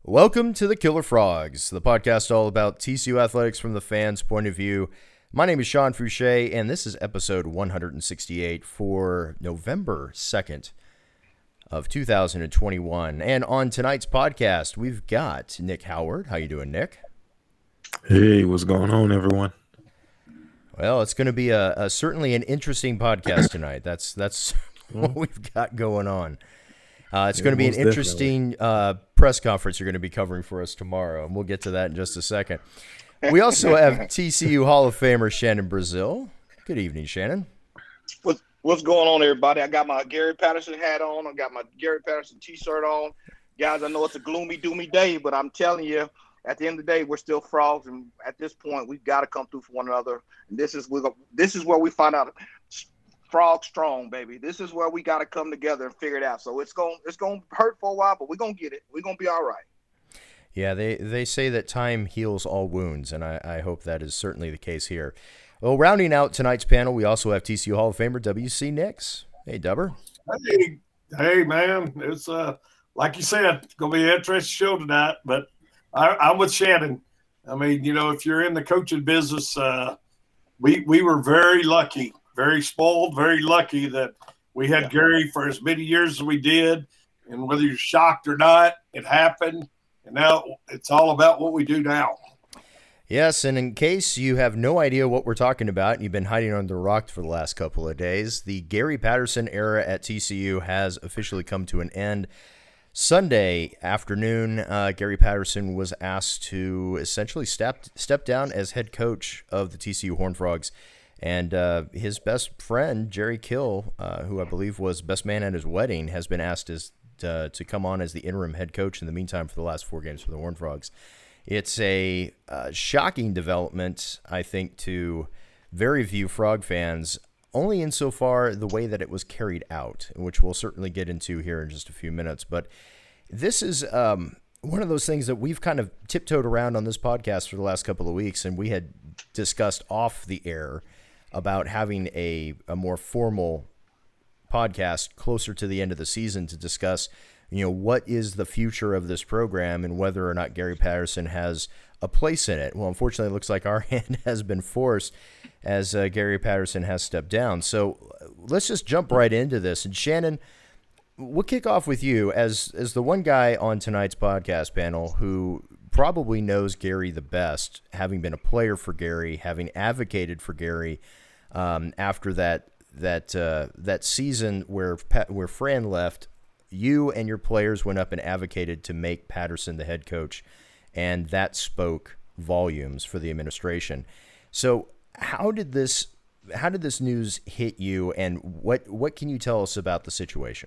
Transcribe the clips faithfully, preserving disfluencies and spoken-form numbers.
Welcome to the Killer Frogs, the podcast all about T C U athletics from the fans' point of view. My name is Sean Fouché, and this is episode one hundred sixty-eight for November second of two thousand twenty-one. And on tonight's podcast, we've got Nick Howard. How you doing, Nick? Hey, what's going on, everyone? Well, it's going to be a, a certainly an interesting podcast tonight. That's that's what we've got going on. Uh, it's yeah, going to be an interesting uh, press conference you're going to be covering for us tomorrow, and we'll get to that in just a second. We also have T C U Hall of Famer Shannon Brazil. Good evening, Shannon. What's, what's going on, everybody? I got my Gary Patterson hat on. I got my Gary Patterson T-shirt on. Guys, I know it's a gloomy, doomy day, but I'm telling you, at the end of the day, we're still frogs, and at this point, we've got to come through for one another. And this is this is where we find out frog strong, baby. This is where we got to come together and figure it out. So it's going it's going to hurt for a while, but we're going to get it. We're going to be all right. Yeah, they, they say that time heals all wounds, and I, I hope that is certainly the case here. Well, rounding out tonight's panel, we also have T C U Hall of Famer W C Nix. Hey, Dubber. Hey, hey, man. It's uh like you said, it's going to be an interesting show tonight, but I, I'm with Shannon. I mean, you know, if you're in the coaching business, uh, we we were very lucky. Very spoiled, very lucky that we had yeah. Gary for as many years as we did. And whether you're shocked or not, it happened. And now it's all about what we do now. Yes, and in case you have no idea what we're talking about and you've been hiding under the rock for the last couple of days, the Gary Patterson era at T C U has officially come to an end. Sunday afternoon, uh, Gary Patterson was asked to essentially step, step down as head coach of the T C U Horned Frogs. And uh, his best friend, Jerry Kill, uh, who I believe was best man at his wedding, has been asked as, uh, to come on as the interim head coach in the meantime for the last four games for the Horned Frogs. It's a uh, shocking development, I think, to very few Frog fans, only insofar the way that it was carried out, which we'll certainly get into here in just a few minutes. But this is um, one of those things that we've kind of tiptoed around on this podcast for the last couple of weeks, and we had discussed off the air about having a, a more formal podcast closer to the end of the season to discuss, you know, what is the future of this program and whether or not Gary Patterson has a place in it. Well, unfortunately, it looks like our hand has been forced as uh, Gary Patterson has stepped down. So let's just jump right into this. And Shannon, we'll kick off with you as, as the one guy on tonight's podcast panel who probably knows Gary the best, having been a player for Gary, having advocated for Gary, Um, after that that uh, that season where where Fran left, you and your players went up and advocated to make Patterson the head coach, and that spoke volumes for the administration. So how did this how did this news hit you, and what what can you tell us about the situation?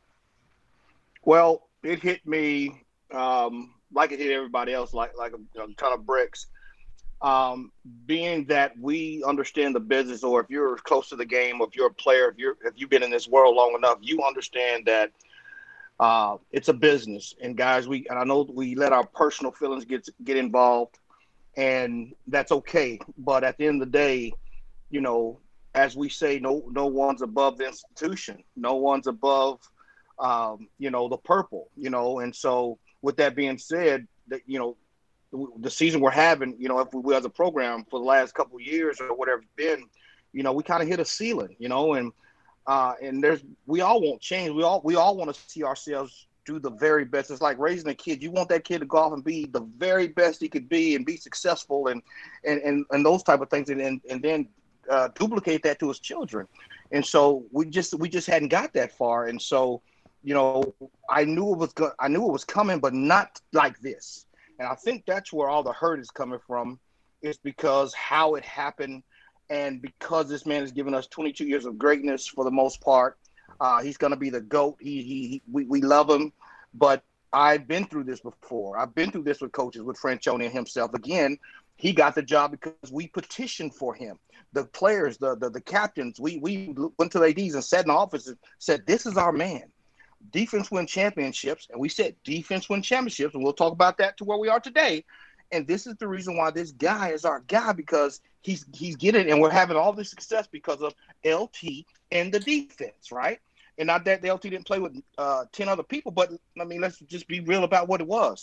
Well, it hit me um, like it hit everybody else, like like a, a ton of bricks. Um, being that we understand the business, or if you're close to the game, or if you're a player, if you're if you've been in this world long enough, you understand that uh, it's a business. And guys, we and I know we let our personal feelings get get involved, and that's okay. But at the end of the day, you know, as we say, no no one's above the institution. No one's above, um, you know, the purple. You know, and so with that being said, that you know. The season we're having, you know, if we as a program for the last couple of years or whatever it's been, you know, we kind of hit a ceiling, you know, and uh, and there's we all want change. We all we all want to see ourselves do the very best. It's like raising a kid. You want that kid to go off and be the very best he could be and be successful and and and, and those type of things, and and, and then uh, duplicate that to his children. And so we just we just hadn't got that far. And so, you know, I knew it was go- I knew it was coming, but not like this. And I think that's where all the hurt is coming from, is because how it happened, and because this man has given us twenty-two years of greatness for the most part. Uh, he's going to be the GOAT. He, he, he we, we love him, but I've been through this before. I've been through this with coaches, with Franchione himself. Again, he got the job because we petitioned for him. The players, the the, the captains, we, we went to the A Ds and sat in the office and said, this is our man. Defense win championships, and we said defense win championships, and we'll talk about that to where we are today. And this is the reason why this guy is our guy, because he's he's getting, and we're having all this success because of L T and the defense, right? And not that the L T didn't play with uh, ten other people, but I mean, let's just be real about what it was.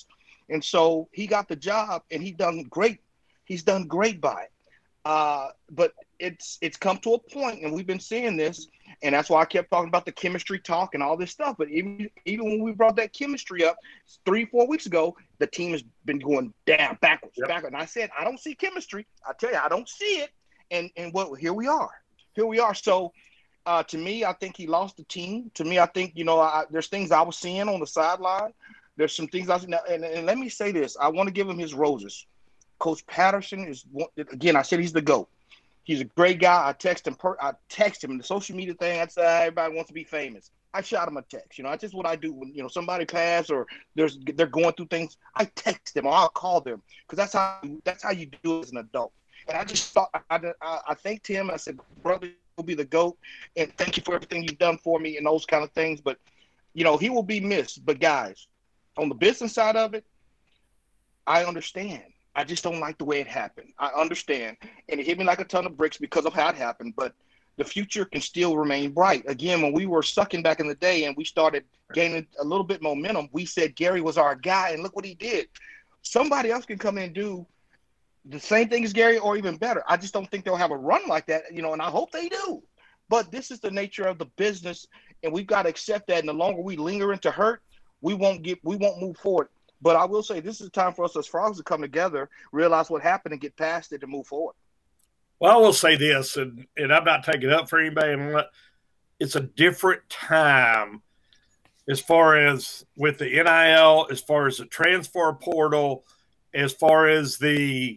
And so he got the job, and he done great. He's done great by it. Uh, but it's it's come to a point, and we've been seeing this, and that's why I kept talking about the chemistry talk and all this stuff. But even even when we brought that chemistry up three, four weeks ago, the team has been going down, backwards, yep. backwards. And I said, I don't see chemistry. I tell you, I don't see it. And and what here we are. Here we are. So uh, to me, I think he lost the team. To me, I think, you know, I, there's things I was seeing on the sideline. There's some things I was, and, and let me say this. I want to give him his roses. Coach Patterson is, again, I said he's the GOAT. He's a great guy. I text him. Per, I text him in the social media thing. I said everybody wants to be famous. I shot him a text. You know, that's just what I do when, you know, somebody passed or there's they're going through things. I text them or I'll call them because that's how that's how you do it as an adult. And I just thought I I, I thanked him. I said, brother, you'll be the GOAT, and thank you for everything you've done for me and those kind of things. But you know, he will be missed. But guys, on the business side of it, I understand. I just don't like the way it happened. I understand. And it hit me like a ton of bricks because of how it happened. But the future can still remain bright. Again, when we were sucking back in the day and we started gaining a little bit momentum, we said Gary was our guy, and look what he did. Somebody else can come in and do the same thing as Gary or even better. I just don't think they'll have a run like that, you know, and I hope they do. But this is the nature of the business, and we've got to accept that. And the longer we linger into hurt, we won't get, we won't move forward. But I will say this is time for us as frogs to come together, realize what happened, and get past it and move forward. Well, I will say this, and, and I'm not taking it up for anybody. And it's a different time as far as with the N I L, as far as the transfer portal, as far as the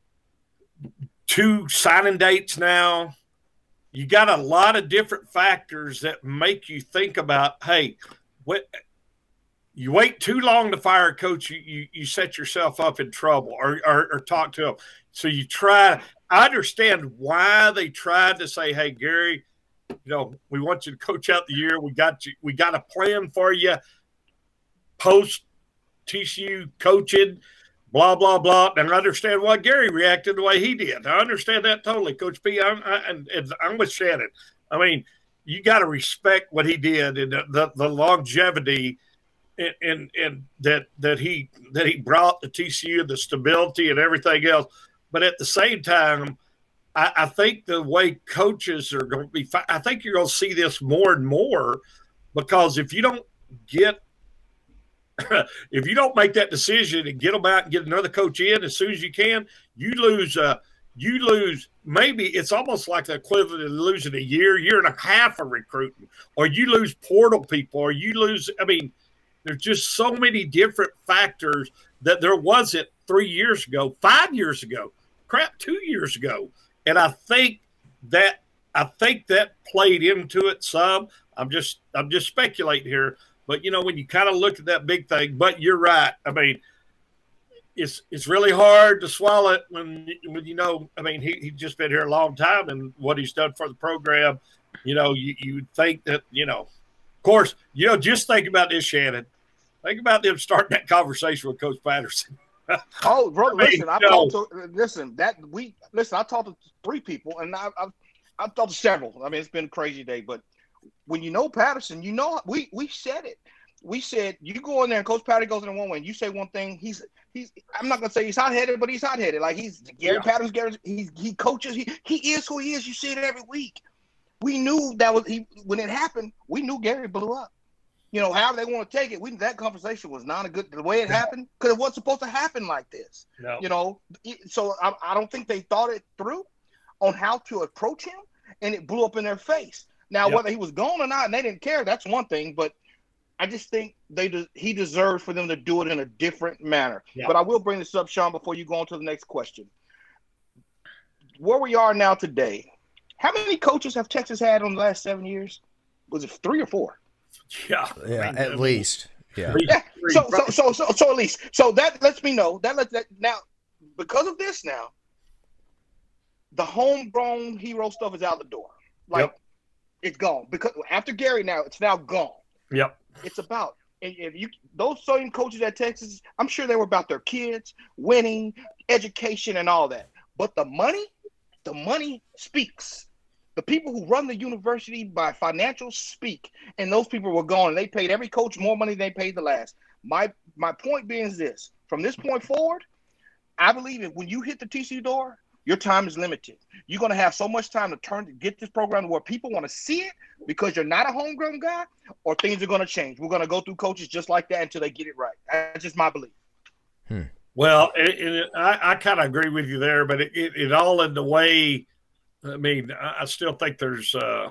two signing dates now. You got a lot of different factors that make you think about, hey, what – you wait too long to fire a coach, you you, you set yourself up in trouble or, or or talk to him. So you try – I understand why they tried to say, hey, Gary, you know, we want you to coach out the year. We got you. We got a plan for you post-T C U coaching, blah, blah, blah. And I understand why Gary reacted the way he did. I understand that totally, Coach P. I'm, I, and, and I'm with Shannon. I mean, you got to respect what he did and the, the, the longevity – And, and and that that he that he brought the T C U, the stability and everything else, but at the same time, I, I think the way coaches are going to be, I think you're going to see this more and more, because if you don't get, if you don't make that decision and get them out and get another coach in as soon as you can, you lose. Uh, you lose. Maybe it's almost like the equivalent of losing a year, year and a half of recruiting, or you lose portal people, or you lose. I mean. There's just so many different factors that there wasn't three years ago, five years ago, crap, two years ago. And I think that I think that played into it some. I'm just I'm just speculating here. But, you know, when you kind of look at that big thing, but you're right. I mean, it's it's really hard to swallow it when, when you know, I mean, he, he's just been here a long time, and what he's done for the program, you know, you, you would think that, you know, of course, you know, just think about this, Shannon. Think about them starting that conversation with Coach Patterson. Oh, bro, I mean, listen, I no. talked to listen that we listen. I talked to three people, and I, I've I've talked to several. I mean, it's been a crazy day, but when you know Patterson, you know we we said it. We said you go in there, and Coach Patterson goes in there one way, and you say one thing. He's he's. I'm not gonna say he's hot headed, but he's hot headed. Like he's Gary Yeah. Patterson. Gary, he he coaches. He he is who he is. You see it every week. We knew that was he when it happened. We knew Gary blew up. You know, however they want to take it, we that conversation was not a good the way it happened, because it wasn't supposed to happen like this. No. You know, so I, I don't think they thought it through on how to approach him, and it blew up in their face. Now, Yep. whether he was gone or not, and they didn't care, that's one thing. But I just think they de- he deserves for them to do it in a different manner. Yeah. But I will bring this up, Sean, before you go on to the next question. Where we are now today, how many coaches have Texas had in the last seven years? Was it three or four? Yeah, Yeah, I mean, at least. Yeah. Yeah. So, so, so, so, so at least, so that lets me know that lets that now, because of this now, the homegrown hero stuff is out the door. Like, Yep. it's gone because after Gary now, it's now gone. Yep. It's about and if you those same coaches at Texas, I'm sure they were about their kids, winning, education, and all that. But the money, the money speaks. The people who run the university by financials speak, and those people were gone. And they paid every coach more money than they paid the last. My my point being is this: from this point forward, I believe that when you hit the T C U door, your time is limited. You're going to have so much time to turn to get this program to where people want to see it because you're not a homegrown guy, or things are going to change. We're going to go through coaches just like that until they get it right. That's just my belief. Hmm. Well, it, it, I, I kind of agree with you there, but it, it, it all in the way. I mean, I, I still think there's. Uh,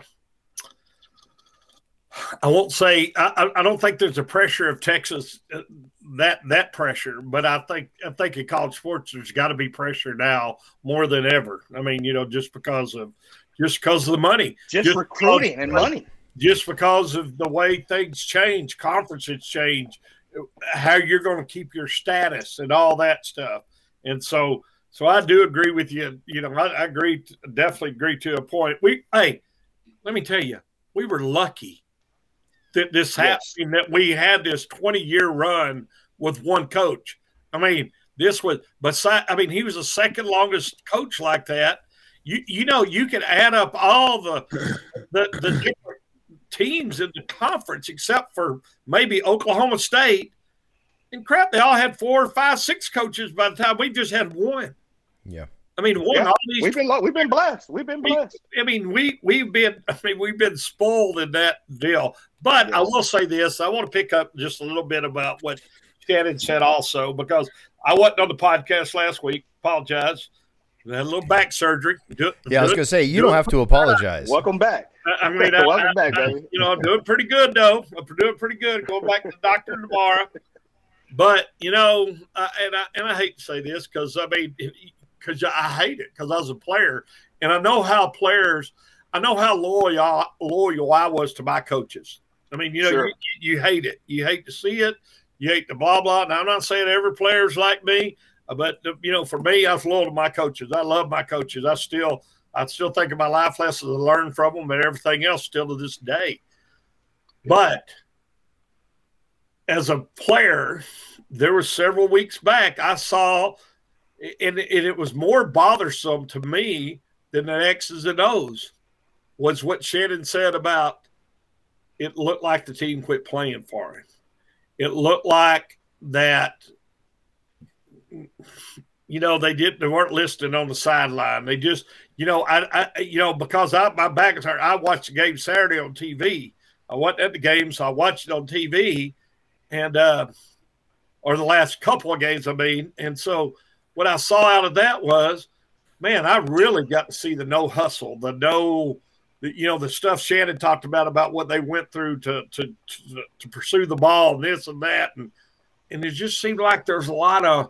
I won't say I, I don't think there's a pressure of Texas uh, that that pressure, but I think I think in college sports there's got to be pressure now more than ever. I mean, you know, just because of just because of the money, just, just recruiting because, and money, just because of the way things change, conferences change, how you're going to keep your status and all that stuff. And so, so I do agree with you. You know, I, I agree, definitely agree to a point. We, hey, let me tell you, we were lucky that this yes. happened, that we had this twenty-year run with one coach. I mean, this was, beside, I mean, he was the second longest coach like that. You you know, you could add up all the the, the different teams in the conference except for maybe Oklahoma State. And crap, they all had four, five, six coaches by the time we just had one. Yeah. I mean, one, yeah. all these, we've been we've been blessed. We've been blessed. We, I mean, we we've been I mean we've been spoiled in that deal. But yes. I will say this: I want to pick up just a little bit about what Shannon said also, because I wasn't on the podcast last week. Apologize. I had a little back surgery. Do, yeah, I was going to say you don't have to apologize. Welcome back. I, I mean, I, welcome I, back, I, baby. You know, I'm doing pretty good though. I'm doing pretty good. Going back to the doctor tomorrow. But you know, I, and I and I hate to say this because I mean. Because I hate it because I was a player, and I know how players, I know how loyal loyal I was to my coaches. I mean, you know, sure. you, you hate it, you hate to see it, you hate the blah blah. Now I'm not saying every player's like me, but you know, for me, I was loyal to my coaches. I love my coaches. I still, I still think of my life lessons and learn from them, and everything else still to this day. But as a player, there were several weeks back I saw. And, and it was more bothersome to me than the X's and O's was what Shannon said about it looked like the team quit playing for him. It looked like that, you know, they didn't, they weren't listening on the sideline. They just, you know, I, I you know, because I, my back is hurt, I watched the game Saturday on T V. I wasn't at the game, so I watched it on T V and, uh, or the last couple of games, I mean. And so, what I saw out of that was, man, I really got to see the no hustle, the no, the, you know, the stuff Shannon talked about, about what they went through to, to, to, to pursue the ball and this and that. And, and it just seemed like there's a lot of,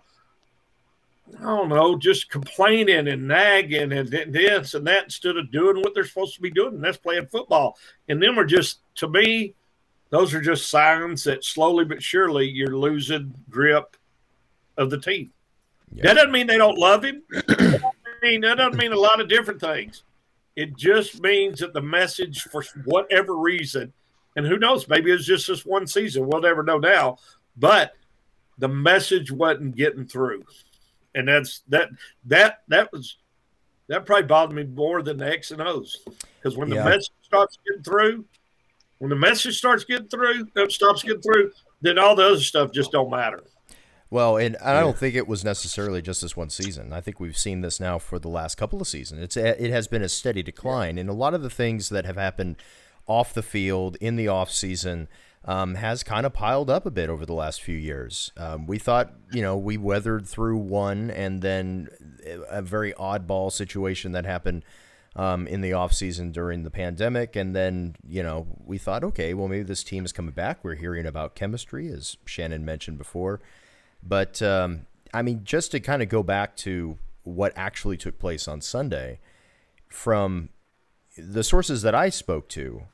I don't know, just complaining and nagging and this and that instead of doing what they're supposed to be doing. And that's playing football. And then we're just, to me, those are just signs that slowly but surely you're losing grip of the team. Yeah. That doesn't mean they don't love him. That doesn't mean, that doesn't mean a lot of different things. It just means that the message, for whatever reason, and who knows, maybe it's just this one season. We'll never know now. But the message wasn't getting through, and that's that. That that was that probably bothered me more than the X and O's, because when yeah. the message starts getting through, when the message starts getting through, it stops getting through, then all the other stuff just don't matter. Well, and I don't think it was necessarily just this one season. I think we've seen this now for the last couple of seasons. It's it has been a steady decline, and a lot of the things that have happened off the field in the off season um, has kind of piled up a bit over the last few years. Um, we thought, you know, we weathered through one, and then a very oddball situation that happened um, in the off season during the pandemic, and then you know we thought, okay, well maybe this team is coming back. We're hearing about chemistry, as Shannon mentioned before. But, um, I mean, just to kind of go back to what actually took place on Sunday, from the sources that I spoke to,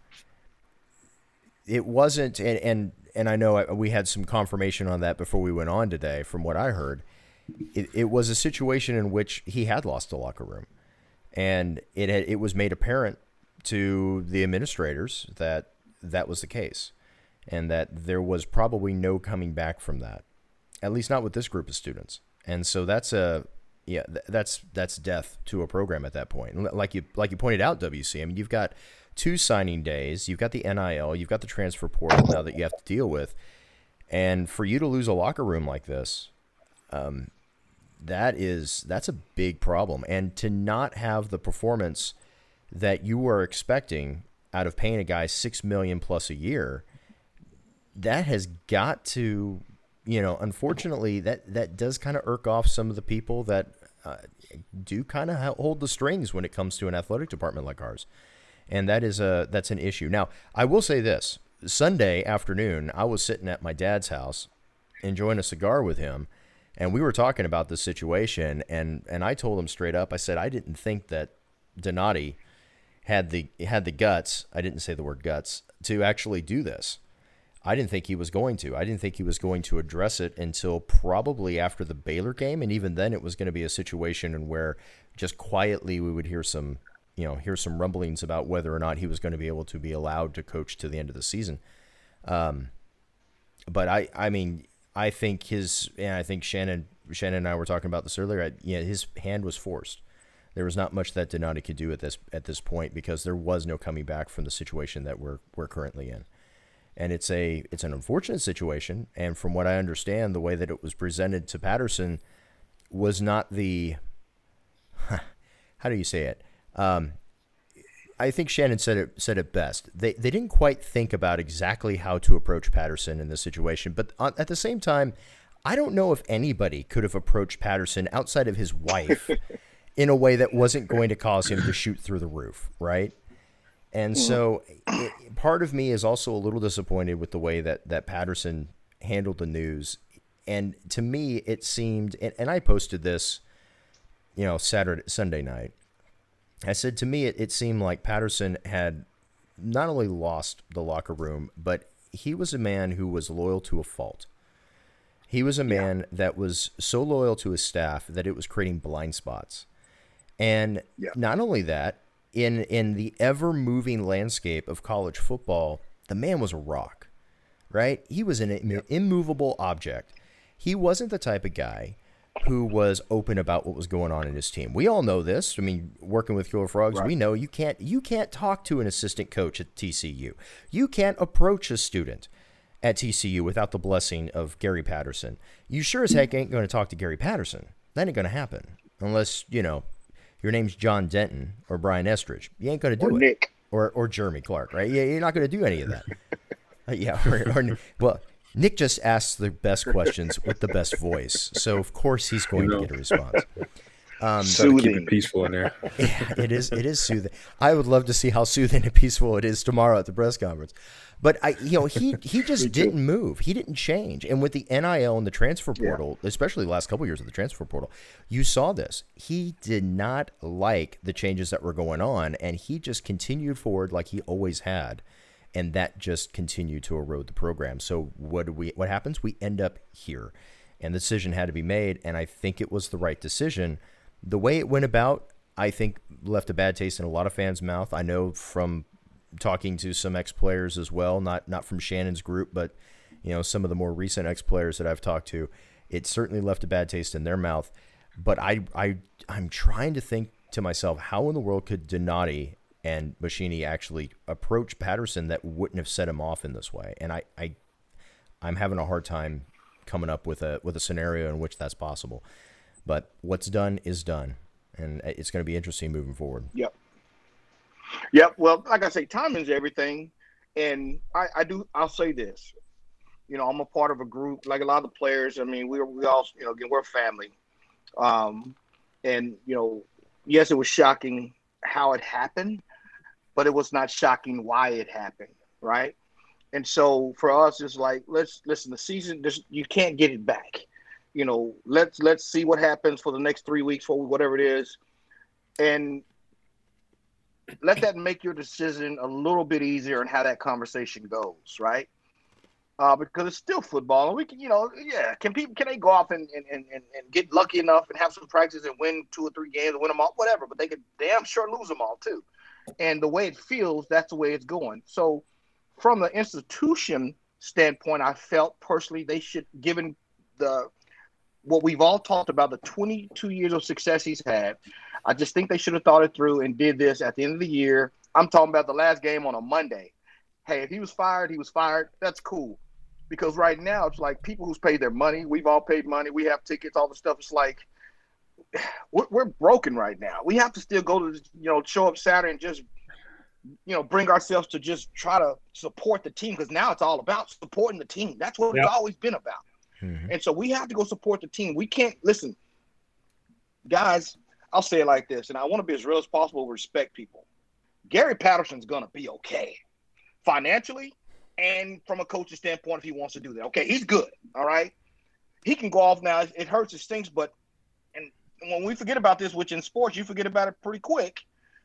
it wasn't, and, and, and I know we had some confirmation on that before we went on today from what I heard, it, it was a situation in which he had lost the locker room. And it had, it was made apparent to the administrators that that was the case, and that there was probably no coming back from that. At least not with this group of students. And so that's a yeah, that's that's death to a program at that point. Like you like you pointed out, W C, I mean, you've got two signing days, you've got the N I L, you've got the transfer portal now that you have to deal with. And for you to lose a locker room like this, Um, that is that's a big problem, and to not have the performance that you were expecting out of paying a guy six million plus a year, that has got to, you know, unfortunately, that that does kind of irk off some of the people that uh, do kind of hold the strings when it comes to an athletic department like ours, and that is a that's an issue. Now, I will say this: Sunday afternoon, I was sitting at my dad's house, enjoying a cigar with him, and we were talking about this situation, and and I told him straight up, I said I didn't think that Donati had the had the guts, I didn't say the word guts, to actually do this. I didn't think he was going to. I didn't think he was going to address it until probably after the Baylor game, and even then it was going to be a situation in where just quietly we would hear some, you know, hear some rumblings about whether or not he was going to be able to be allowed to coach to the end of the season. Um, but I, I mean, I think his, and I think Shannon, Shannon and I were talking about this earlier. I, yeah, his hand was forced. There was not much that Donati could do at this at this point because there was no coming back from the situation that we're we're currently in. And it's a it's an unfortunate situation. And from what I understand, the way that it was presented to Patterson was not the how do you say it? Um, I think Shannon said it said it best. They they didn't quite think about exactly how to approach Patterson in this situation. But at the same time, I don't know if anybody could have approached Patterson outside of his wife in a way that wasn't going to cause him to shoot through the roof, right? And so it, part of me is also a little disappointed with the way that, that Patterson handled the news. And to me, it seemed, and, and I posted this, you know, Saturday, Sunday night. I said, to me, it, it seemed like Patterson had not only lost the locker room, but he was a man who was loyal to a fault. He was a man yeah. that was so loyal to his staff that it was creating blind spots. And yeah. not only that, in in the ever-moving landscape of college football, the man was a rock, right? He was an yeah. immovable object. He wasn't the type of guy who was open about what was going on in his team. We all know this. I mean, working with Killer Frogs, right. we know you can't you can't talk to an assistant coach at T C U. You can't approach a student at T C U without the blessing of Gary Patterson. You sure as heck ain't going to talk to Gary Patterson. That ain't going to happen unless, you know, your name's John Denton or Brian Estridge. You ain't going to do or it. Nick. Or or Jeremy Clark, right? Yeah, you're not going to do any of that. uh, yeah. Or, or, well, Nick just asks the best questions with the best voice. So, of course, he's going you know. to get a response. Um, so to keep it peaceful in there. Yeah, it is. It is soothing. I would love to see how soothing and peaceful it is tomorrow at the press conference. But I, you know, he he just didn't move. He didn't change. And with the N I L and the transfer portal, yeah. especially the last couple of years of the transfer portal, you saw this. He did not like the changes that were going on, and he just continued forward like he always had, and that just continued to erode the program. So what do we? What happens? We end up here, and the decision had to be made, and I think it was the right decision. The way it went about, I think, left a bad taste in a lot of fans' mouth. I know from talking to some ex-players as well, not not from Shannon's group, but you know, some of the more recent ex-players that I've talked to, it certainly left a bad taste in their mouth. But I I I'm trying to think to myself, how in the world could Donati and Buschini actually approach Patterson that wouldn't have set him off in this way? And I, I I'm having a hard time coming up with a with a scenario in which that's possible. But what's done is done, and it's going to be interesting moving forward. Yep. Yep. Well, like I say, timing's everything, and I, I do. I'll say this. You know, I'm a part of a group like a lot of the players. I mean, we we all, you know, again, we're family, um, and you know, yes, it was shocking how it happened, but it was not shocking why it happened, right? And so for us, it's like, let's listen. The season, just you can't get it back. You know, let's let's see what happens for the next three weeks, for whatever it is, and let that make your decision a little bit easier on how that conversation goes, right? Uh, because it's still football, and we can, you know, yeah, can people can they go off and and, and, and get lucky enough and have some practice and win two or three games and win them all, whatever, but they could damn sure lose them all too. And the way it feels, that's the way it's going. So, from the institution standpoint, I felt personally they should, given the what we've all talked about, the twenty-two years of success he's had, I just think they should have thought it through and did this at the end of the year. I'm talking about the last game on a Monday. Hey, if he was fired, he was fired. That's cool. Because right now it's like people who's paid their money. We've all paid money. We have tickets, all the stuff. It's like we're, we're broken right now. We have to still go to, you know, show up Saturday and just, you know, bring ourselves to just try to support the team, because now it's all about supporting the team. That's what yep. it's always been about. Mm-hmm. And so we have to go support the team. We can't listen, guys. I'll say it like this, and I want to be as real as possible, respect people. Gary Patterson's going to be okay financially and from a coaching standpoint if he wants to do that. Okay, he's good, all right? He can go off now. It hurts, it stinks, but and when we forget about this, which in sports you forget about it pretty quick,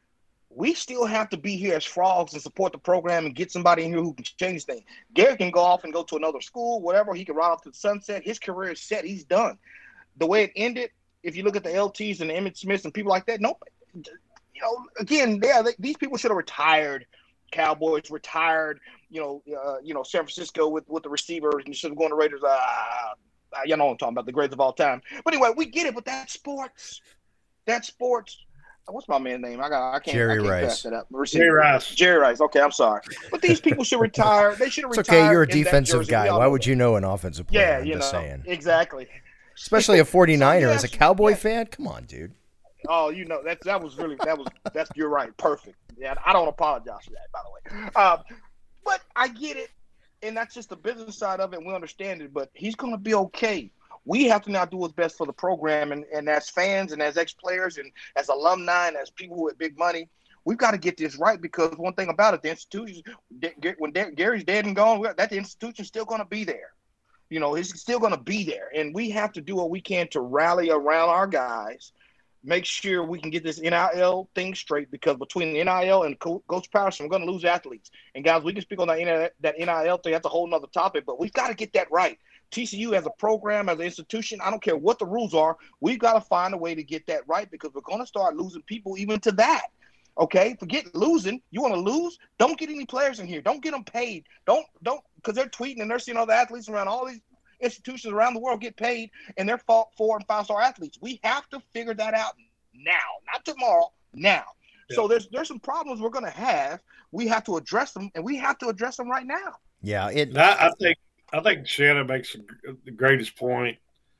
we still have to be here as frogs and support the program and get somebody in here who can change things. Gary can go off and go to another school, whatever. He can ride off to the sunset. His career is set. He's done. The way it ended, if you look at the L Ts and the Emmitt Smiths and people like that, nope. You know, again, yeah, they, these people should have retired. Cowboys retired. You know, uh, you know, San Francisco with, with the receivers, and you should have gone to Raiders. Uh, uh, you know what I'm talking about, the greatest of all time. But anyway, we get it. But that's sports. That's sports. What's my man's name? I got. I can't. Jerry I can't Rice. pass that up. Jerry Rice. Jerry Rice. Okay, I'm sorry. But these people should retire. They should have it's retired. Okay, you're a in that defensive jersey. guy. Why Why know would that. you know an offensive player? Yeah, I'm you just know saying. Exactly. Especially a forty-niner So, as a yes, Cowboy yes. fan. Come on, dude. Oh, you know that that was really that was that's you're right. Perfect. Yeah, I don't apologize for that, by the way. Um, but I get it, and that's just the business side of it. And we understand it, but he's going to be okay. We have to now do what's best for the program, and, and as fans, and as ex-players, and as alumni, and as people with big money, we've got to get this right. Because one thing about it, the institution, when Gary's dead and gone, that the institution's still going to be there. You know, he's still going to be there, and we have to do what we can to rally around our guys. Make sure we can get this N I L thing straight, because between the N I L and Coach Patterson, we're going to lose athletes. And, guys, we can speak on that, that N I L thing. That's a whole nother topic, but we've got to get that right. T C U as a program, as an institution, I don't care what the rules are, we've got to find a way to get that right, because we're going to start losing people even to that. Okay? Forget losing. You want to lose? Don't get any players in here. Don't get them paid. Don't – don't because they're tweeting and they're seeing other athletes around all these – institutions around the world get paid, and they're four and five star athletes. We have to figure that out now, not tomorrow, now. Yeah. So there's there's some problems we're going to have. We have to address them, and we have to address them right now. Yeah, it. I, I think I think Shannon makes the greatest point.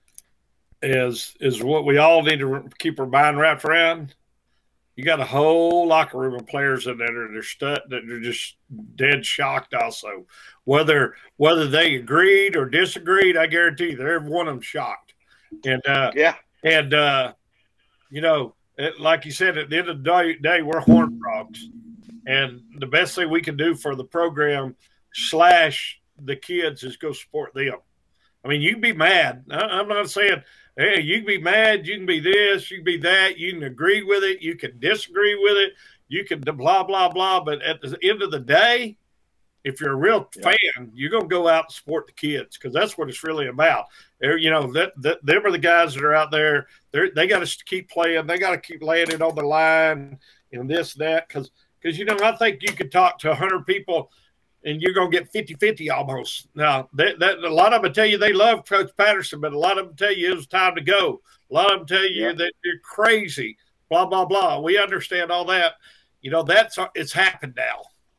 Is is what we all need to keep our mind wrapped around. You got a whole locker room of players in there that are stu- that are just dead shocked. Also, whether whether they agreed or disagreed, I guarantee you, they're every one of them shocked. And uh, yeah, and uh, you know, it, like you said, at the end of the day, day, we're horned frogs, and the best thing we can do for the program slash the kids is go support them. I mean, you can be mad. I, I'm not saying. Hey, you can be mad, you can be this, you can be that, you can agree with it, you can disagree with it, you can blah, blah, blah. But at the end of the day, if you're a real yeah. fan, you're going to go out and support the kids, because that's what it's really about. They're, you know, that, that them are the guys that are out there. They're, they got to keep playing. They got to keep laying it on the line and this, that. Because, you know, I think you could talk to one hundred people and you're going to get fifty-fifty almost. Now, that, that, a lot of them tell you they love Coach Patterson, but a lot of them tell you it was time to go. A lot of them tell you yeah. that you're crazy, blah, blah, blah. We understand all that. You know, that's it's happened now.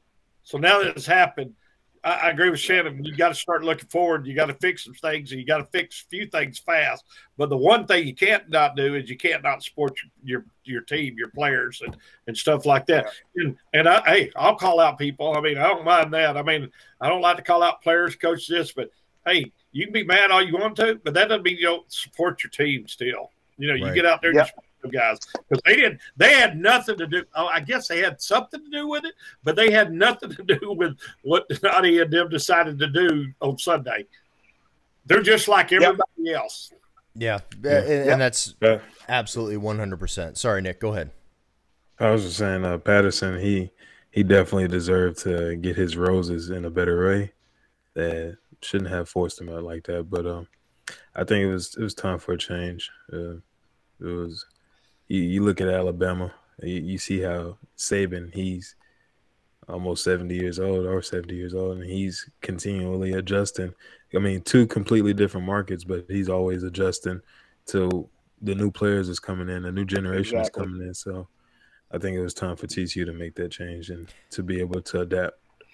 So now that it's happened, I, I agree with Shannon. You got to start looking forward. You got to fix some things, and you got to fix a few things fast. But the one thing you can't not do is you can't not support your your, your team, your players, and, and stuff like that. Yeah. And, and I, hey, I'll call out people. I mean, I don't mind that. I mean, I don't like to call out players, coach this, but hey, you can be mad all you want to, but that doesn't mean you don't support your team still. You know, you right. get out there and yep. guys, because they didn't they had nothing to do. Oh, I guess they had something to do with it, but they had nothing to do with what Donnie and them decided to do on Sunday. They're just like everybody yep. else. Yeah, yeah. And, and that's yeah. absolutely one hundred percent. Sorry, Nick, go ahead. I was just saying, uh, Patterson, he he definitely deserved to get his roses in a better way. That shouldn't have forced him out like that, but um, I think it was it was time for a change. Uh, it was. You, you look at Alabama, you, you see how Saban, he's almost seventy years old or seventy years old, and he's continually adjusting. I mean, two completely different markets, but he's always adjusting to the new players that's coming in, the new generation exactly. is coming in. So I think it was time for T C U to make that change and to be able to adapt.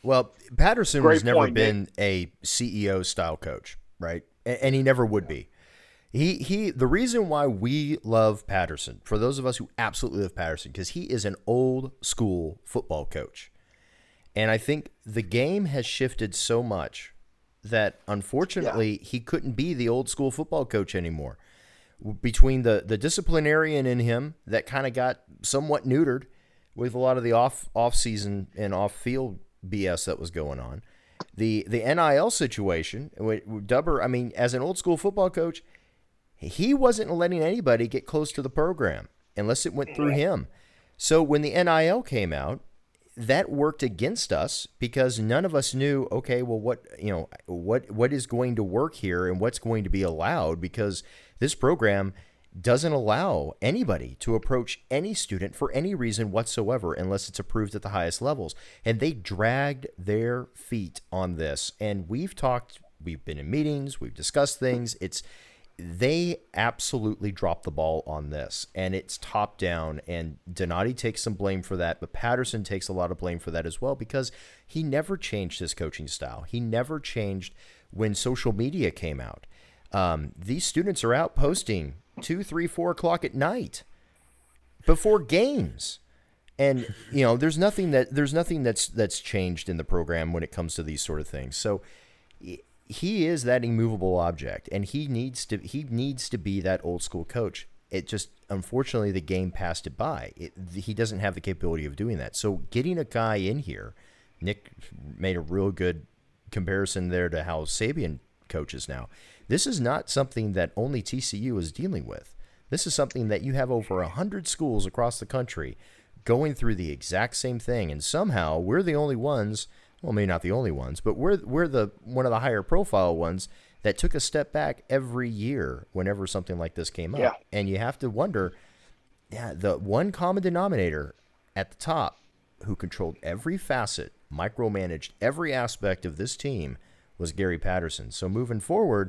Well, Patterson Great has never point, been Nick. a C E O style coach, right? And, and he never would be. He he. The reason why we love Patterson, for those of us who absolutely love Patterson, because he is an old school football coach, and I think the game has shifted so much that unfortunately yeah. he couldn't be the old school football coach anymore. Between the the disciplinarian in him that kind of got somewhat neutered with a lot of the off off season and off field B S that was going on, the the N I L situation, Dubber, I mean, as an old school football coach, he wasn't letting anybody get close to the program unless it went through him. So when the N I L came out, that worked against us because none of us knew, okay, well, what, you know, what, what is going to work here and what's going to be allowed, because this program doesn't allow anybody to approach any student for any reason whatsoever unless it's approved at the highest levels. And they dragged their feet on this. And we've talked, we've been in meetings, we've discussed things. It's, they absolutely dropped the ball on this, and it's top down, and Donati takes some blame for that, but Patterson takes a lot of blame for that as well, because he never changed his coaching style. He never changed when social media came out. Um, these students are out posting two, three, four o'clock at night before games. And, you know, there's nothing that there's nothing that's that's changed in the program when it comes to these sort of things. So he is that immovable object, and he needs to he needs to be that old school coach. It just, unfortunately, the game passed it by. It, he doesn't have the capability of doing that. So getting a guy in here, Nick made a real good comparison there to how Sabian coaches now. This is not something that only T C U is dealing with. This is something that you have over a hundred schools across the country going through the exact same thing, and somehow we're the only ones. Well, maybe not the only ones, but we're we're the one of the higher profile ones that took a step back every year whenever something like this came up. Yeah. And you have to wonder, yeah, the one common denominator at the top who controlled every facet, micromanaged every aspect of this team was Gary Patterson. So moving forward,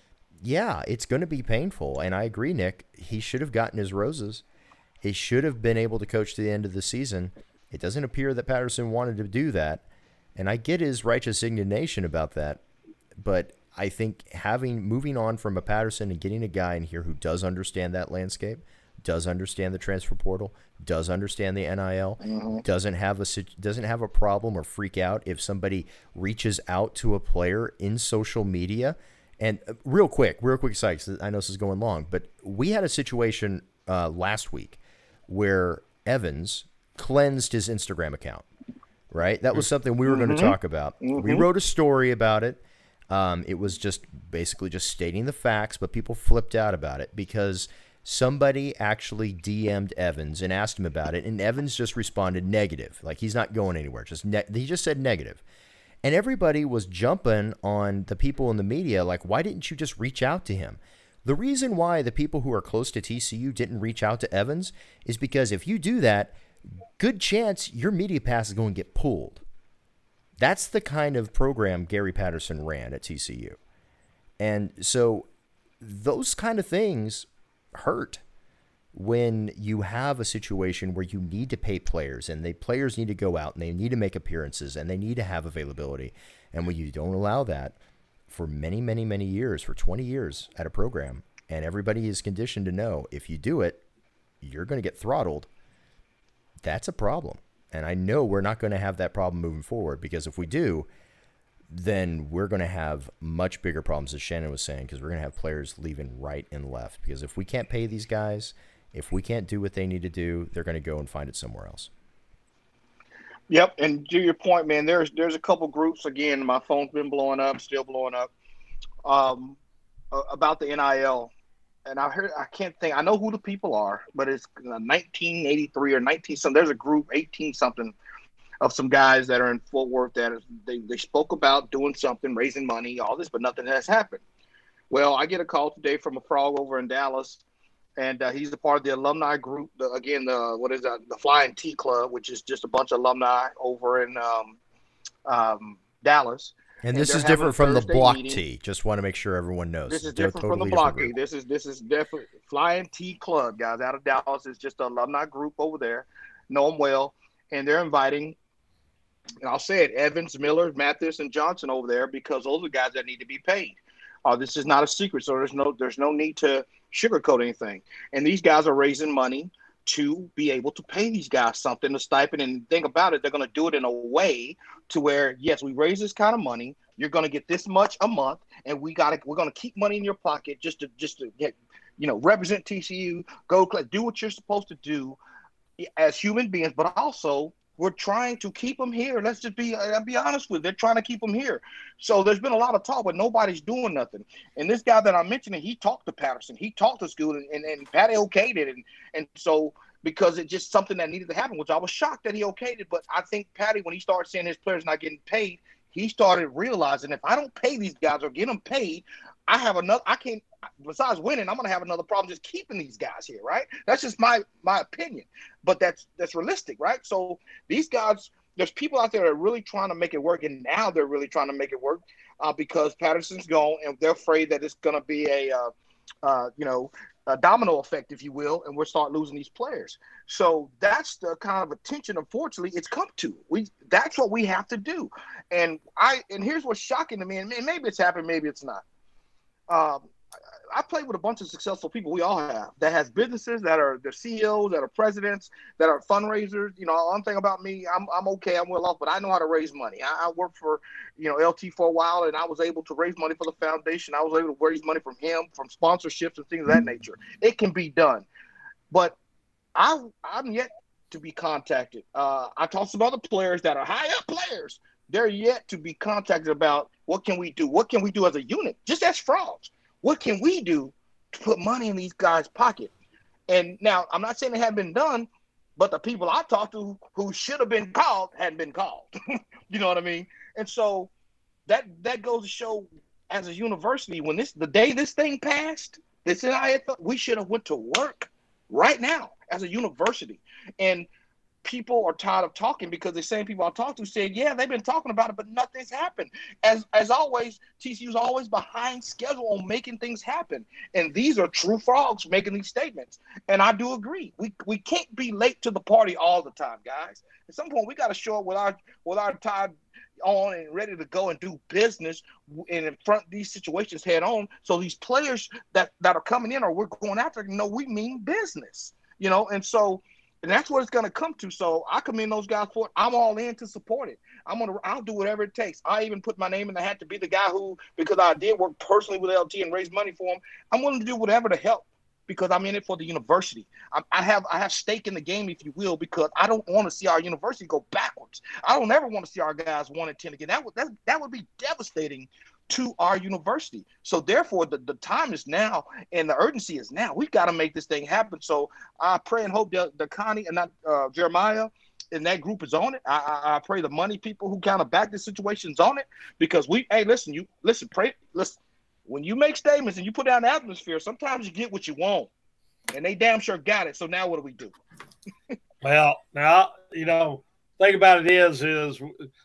yeah, it's going to be painful. And I agree, Nick, he should have gotten his roses. He should have been able to coach to the end of the season. It doesn't appear that Patterson wanted to do that. And I get his righteous indignation about that, but I think having moving on from a Patterson and getting a guy in here who does understand that landscape, does understand the transfer portal, does understand the N I L, mm-hmm. doesn't have a doesn't have a problem or freak out if somebody reaches out to a player in social media. And real quick, real quick, Sykes, I know this is going long, but we had a situation uh, last week where Evans cleansed his Instagram account. Right? That was something we were mm-hmm. going to talk about. Mm-hmm. We wrote a story about it. Um, it was just basically just stating the facts, but people flipped out about it because somebody actually D M'd Evans and asked him about it, and Evans just responded negative. Like, he's not going anywhere. Just ne- He just said negative. And everybody was jumping on the people in the media like, why didn't you just reach out to him? The reason why the people who are close to T C U didn't reach out to Evans is because if you do that, good chance your media pass is going to get pulled. That's the kind of program Gary Patterson ran at T C U. And so those kind of things hurt when you have a situation where you need to pay players and the players need to go out and they need to make appearances and they need to have availability. And when you don't allow that for many, many, many years, for twenty years at a program, and everybody is conditioned to know if you do it, you're going to get throttled. That's a problem. And I know we're not going to have that problem moving forward, because if we do, then we're going to have much bigger problems, as Shannon was saying, because we're going to have players leaving right and left. Because if we can't pay these guys, if we can't do what they need to do, they're going to go and find it somewhere else. Yep, and to your point, man, there's there's a couple groups, again, my phone's been blowing up, still blowing up, um, about the N I L. And I heard, I can't think, I know who the people are, but it's nineteen eighty-three or nineteen something. There's a group, eighteen something, of some guys that are in Fort Worth that is, they, they spoke about doing something, raising money, all this, but nothing has happened. Well, I get a call today from a frog over in Dallas, and uh, he's a part of the alumni group. The, again, the what is that? The Flying T Club, which is just a bunch of alumni over in um, um, Dallas. And this and is different from the block meeting. T. Just want to make sure everyone knows. This is different totally from the block T. This is this is definitely Flying T Club, guys, out of Dallas. It's just an alumni group over there. Know them well, and they're inviting and I'll say it, Evans, Miller, Mathis, and Johnson over there, because those are guys that need to be paid. Uh, this is not a secret, so there's no there's no need to sugarcoat anything. And these guys are raising money to be able to pay these guys something, a stipend. And think about it, they're going to do it in a way to where, yes, we raise this kind of money. You're going to get this much a month, and we got to we're going to keep money in your pocket just to just to get, you know, represent T C U, go do what you're supposed to do as human beings, but also we're trying to keep them here. Let's just be I'll be honest with you. They're trying to keep them here. So there's been a lot of talk, but nobody's doing nothing. And this guy that I'm mentioning, he talked to Patterson. He talked to Scoot, and, and, and Patty okayed it. And, and so because it's just something that needed to happen, which I was shocked that he okayed it. But I think Patty, when he started seeing his players not getting paid, he started realizing if I don't pay these guys or get them paid, I have another – I can't – besides winning, I'm going to have another problem just keeping these guys here, right? That's just my my opinion. But that's that's realistic, right? So these guys – there's people out there that are really trying to make it work, and now they're really trying to make it work uh, because Patterson's gone, and they're afraid that it's going to be a, uh, uh, you know, a domino effect, if you will, and we'll start losing these players. So that's the kind of attention, unfortunately, it's come to. We That's what we have to do. And I and here's what's shocking to me, and maybe it's happened, maybe it's not. Um, I played with a bunch of successful people. We all have that has businesses that are the C E Os, that are presidents, that are fundraisers. You know, one thing about me, I'm I'm okay, I'm well off, but I know how to raise money. I, I worked for, you know, L T for a while, and I was able to raise money for the foundation. I was able to raise money from him, from sponsorships and things of that nature. It can be done, but I I'm yet to be contacted. Uh, I talked to some other players that are high up players. They're yet to be contacted about what can we do? What can we do as a unit, just as Frogs? What can we do to put money in these guys' pocket? And now I'm not saying it hadn't been done, but the people I talked to who should have been called hadn't been called. You know what I mean? And so that that goes to show, as a university, when this the day this thing passed, this N I L, we should have went to work right now as a university. And people are tired of talking because the same people I talked to said, yeah, they've been talking about it, but nothing's happened. As as always, T C U's always behind schedule on making things happen. And these are true Frogs making these statements. And I do agree. We we can't be late to the party all the time, guys. At some point, we got to show up with our with our tie on and ready to go and do business and confront these situations head on. So these players that, that are coming in or we're going after, you know, we mean business, you know, and so And that's what it's going to come to. So I commend those guys for it. I'm all in to support it. I'm gonna. I'll do whatever it takes. I even put my name in the hat to be the guy who, because I did work personally with L T and raise money for him, I'm willing to do whatever to help because I'm in it for the university. I, I have I have stake in the game, if you will, because I don't want to see our university go backwards. I don't ever want to see our guys one and ten again. That would that, that would be devastating to our university. So therefore, the, the time is now and the urgency is now. We've got to make this thing happen. So I pray and hope that the Connie and not uh, Jeremiah and that group is on it. I, I, I pray the money people who kind of back the situation's on it because we, hey, listen, you listen, pray, listen. When you make statements and you put down the atmosphere, sometimes you get what you want, and they damn sure got it. So now what do we do? Well, now, you know, thing about it is, is,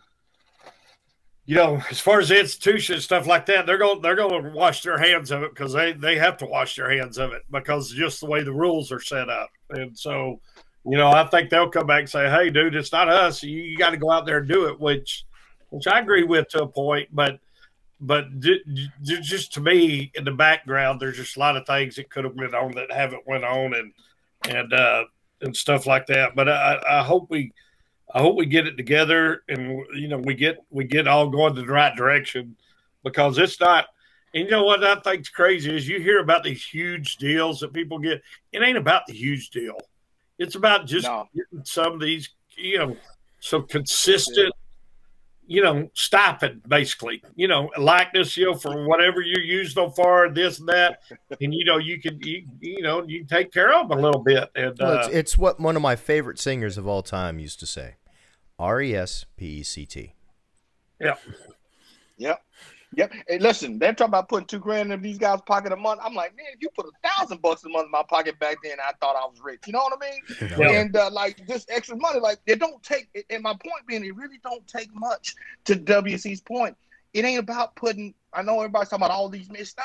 you know, as far as the institution, stuff like that, they're going, they're going to wash their hands of it because they, they have to wash their hands of it because just the way the rules are set up. And so, you know, I think they'll come back and say, hey, dude, it's not us. You, you got to go out there and do it, which, which I agree with to a point, but, But d- d- just to me, in the background, there's just a lot of things that could have went on that haven't went on, and and uh, and stuff like that. But I, I hope we, I hope we get it together, and you know, we get we get all going in the right direction, because it's not. And you know what I think's crazy is you hear about these huge deals that people get. It ain't about the huge deal. It's about just No. getting some of these, you know, some consistent. You know, stipend, basically, you know, likeness, you know, for whatever you use so far, this and that. And, you know, you can, you, you know, you can take care of them a little bit. And Well, it's, uh, it's what one of my favorite singers of all time used to say. R E S P E C T. yeah, Yep. Yep. Hey, listen, they're talking about putting two grand in these guys' pocket a month. I'm like, man, if you put a thousand bucks a month in my pocket back then, I thought I was rich. You know what I mean? Yeah. And uh, like this extra money, like it don't take. And my point being, it really don't take much. To W C's point, it ain't about putting. I know everybody's talking about all these. It's not.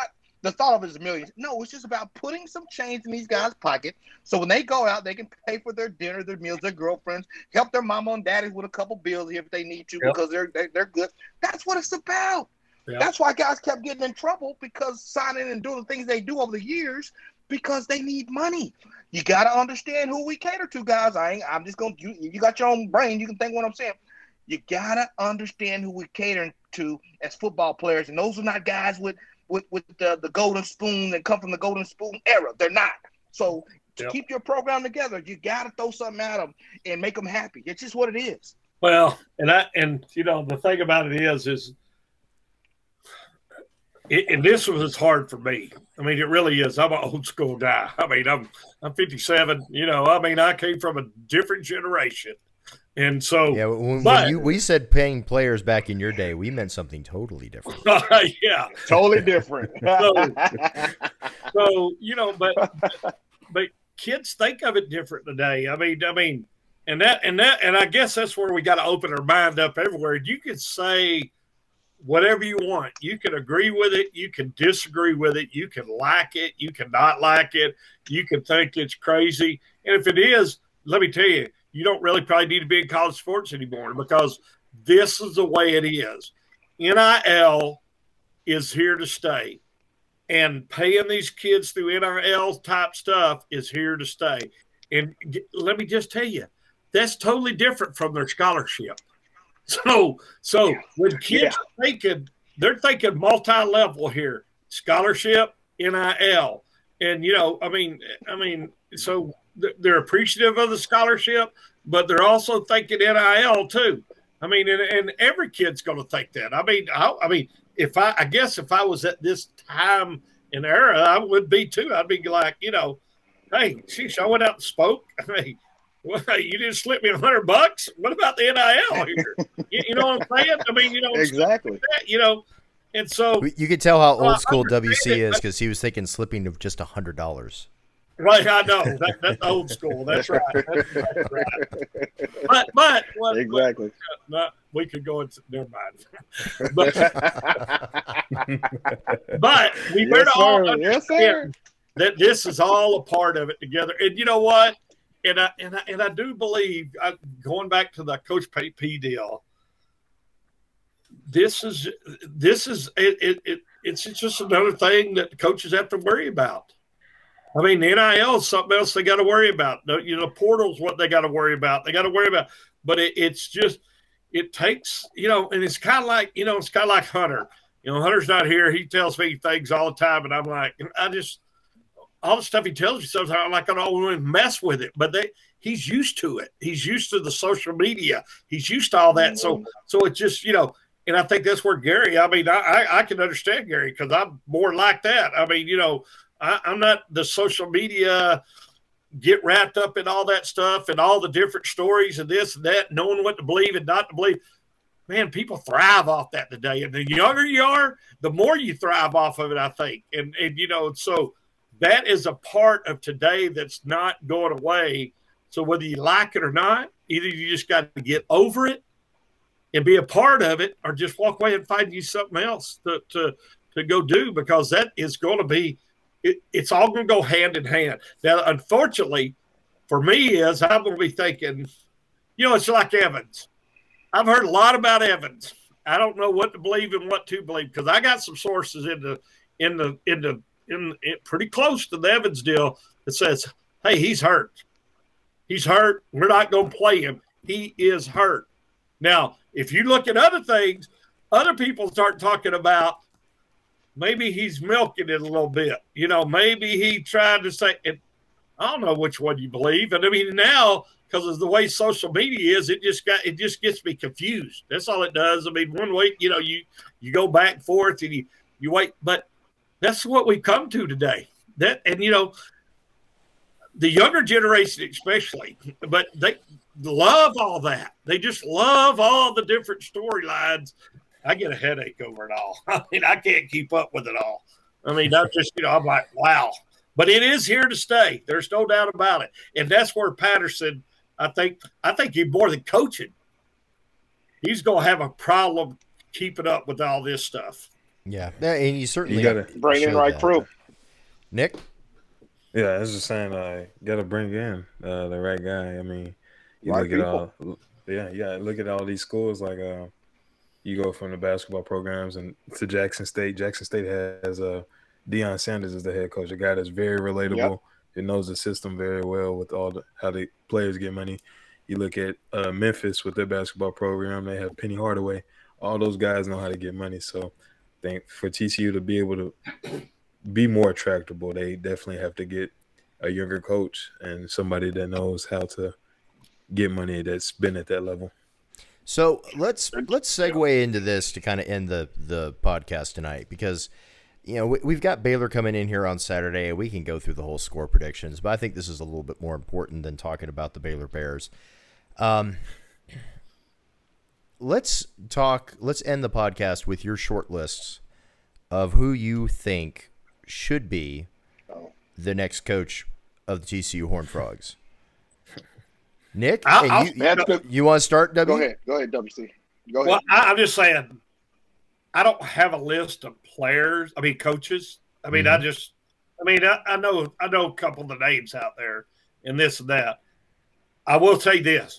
the thought of it is millions. No, it's just about putting some change in these guys' pocket, so when they go out, they can pay for their dinner, their meals, their girlfriends, help their mama and daddy with a couple bills if they need to, yep. because they're, they're they're good. That's what it's about. Yep. That's why guys kept getting in trouble, because signing and doing the things they do over the years, because they need money. You got to understand who we cater to, guys. I ain't, I'm just going to, you, you got your own brain. You can think what I'm saying. You got to understand who we catering to as football players. And those are not guys with, with, with the, the golden spoon that come from the golden spoon era. They're not. So to yep. keep your program together, you got to throw something at them and make them happy. It's just what it is. Well, and I, and you know, the thing about it is, is, It, and this was hard for me. I mean, it really is. I'm an old school guy. I mean, I'm I'm fifty-seven. You know, I mean, I came from a different generation, and so yeah. When, but, when you, we said paying players back in your day, we meant something totally different. Uh, yeah, totally different. so, so you know, but but kids think of it different today. I mean, I mean, and that and that and I guess that's where we got to open our mind up everywhere. You could say whatever you want. You can agree with it. You can disagree with it. You can like it. You can not like it. You can think it's crazy. And if it is, let me tell you, you don't really probably need to be in college sports anymore, because this is the way it is. N I L is here to stay. And paying these kids through N I L type stuff is here to stay. And let me just tell you, that's totally different from their scholarship. So, so when kids yeah. are thinking, they're thinking multi-level here, scholarship, N I L, and you know, I mean, I mean, so they're appreciative of the scholarship, but they're also thinking N I L too. I mean, and, and every kid's going to think that. I mean, I, I mean, if I, I guess if I was at this time and era, I would be too. I'd be like, you know, hey, sheesh, I went out and spoke. Hey. Well, you didn't slip me a hundred bucks. What about the N I L here? you, you know what I'm saying? I mean, you know, exactly. Like that, you know, and so you can tell how old school W C is, because he was thinking slipping of just a hundred dollars. Right, I know that, that's old school. That's right. That's, that's right. But, but well, exactly. But, we could go into never mind. But, but we yes, better all sir. understand yes, sir. that this is all a part of it together. And you know what? And I, and I and I do believe, I, going back to the Coach P deal, this is this is it, it, it it's just another thing that the coaches have to worry about. I mean, the N I L is something else they got to worry about. The, you know, the portal's what they got to worry about. They got to worry about, but it, it's just it takes you know, and it's kind of like you know, it's kind of like Hunter. You know, Hunter's not here. He tells me things all the time, and I'm like, I just. All the stuff he tells you sometimes, I'm like, I don't want to mess with it. But they, he's used to it. He's used to the social media. He's used to all that. So, so it's just, you know, and I think that's where Gary, I mean, I, I can understand Gary, because I'm more like that. I mean, you know, I, I'm not the social media, get wrapped up in all that stuff and all the different stories and this and that, knowing what to believe and not to believe. Man, people thrive off that today. And the younger you are, the more you thrive off of it, I think. And, and you know, so that is a part of today that's not going away. So whether you like it or not, either you just got to get over it and be a part of it, or just walk away and find you something else to to, to go do, because that is going to be it, – it's all going to go hand in hand. Now, unfortunately, for me is I'm going to be thinking, you know, it's like Evans. I've heard a lot about Evans. I don't know what to believe and what to believe, because I got some sources in the in the in the – In, in pretty close to the Evans deal that says, hey, he's hurt. He's hurt. We're not going to play him. He is hurt. Now, if you look at other things, other people start talking about maybe he's milking it a little bit. You know, maybe he tried to say – and I don't know which one you believe. And I mean, now, because of the way social media is, it just got it just gets me confused. That's all it does. I mean, one week, you know, you, you go back and forth and you, you wait. But that's what we come to today. That and you know, the younger generation especially, but they love all that. They just love all the different storylines. I get a headache over it all. I mean, I can't keep up with it all. I mean, I'm just you know, I'm like, wow. But it is here to stay. There's no doubt about it. And that's where Patterson, I think, I think he more than coaching. He's gonna have a problem keeping up with all this stuff. Yeah, yeah, and you certainly You gotta Bring in showed right that. crew. Nick? Yeah, I was just saying, uh, gotta bring in uh, the right guy. I mean, you Right look at people. all, yeah, yeah, look at all these schools. Like, uh, you go from the basketball programs and to Jackson State. Jackson State has uh, Deion Sanders as the head coach, a guy that's very relatable. Yep. He knows the system very well with all the how the players get money. You look at uh, Memphis with their basketball program; they have Penny Hardaway. All those guys know how to get money. So, I think for T C U to be able to be more attractable, they definitely have to get a younger coach and somebody that knows how to get money that's been at that level. So let's let's segue into this to kind of end the the podcast tonight, because you know we, we've got Baylor coming in here on Saturday. We can go through the whole score predictions, but I think this is a little bit more important than talking about the Baylor Bears. Um, let's talk. Let's end the podcast with your short lists of who you think should be the next coach of the T C U Horned Frogs. Nick, I'll- hey, I'll- you, Man, you, you want to start, W? Go ahead. Go ahead, W C. Go ahead. Well, I, I'm just saying, I don't have a list of players. I mean, coaches. I mean, I just, I mean, I, I know, I know a couple of the names out there, and this and that. I will say this: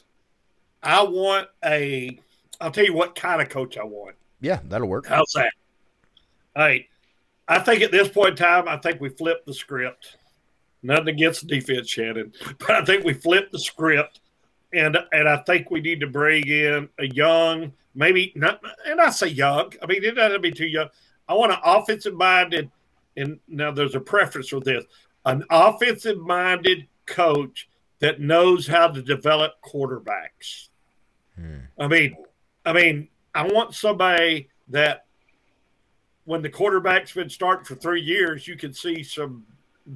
I want a. I'll tell you what kind of coach I want. Yeah, that'll work. How's that? Hey, I think at this point in time, I think we flipped the script. Nothing against the defense, Shannon, but I think we flipped the script. And and I think we need to bring in a young, maybe not, and I say young. I mean, it doesn't be too young. I want an offensive minded, and now there's a preference for this, an offensive minded coach that knows how to develop quarterbacks. Hmm. I mean, I mean, I want somebody that when the quarterback's been starting for three years, you can see some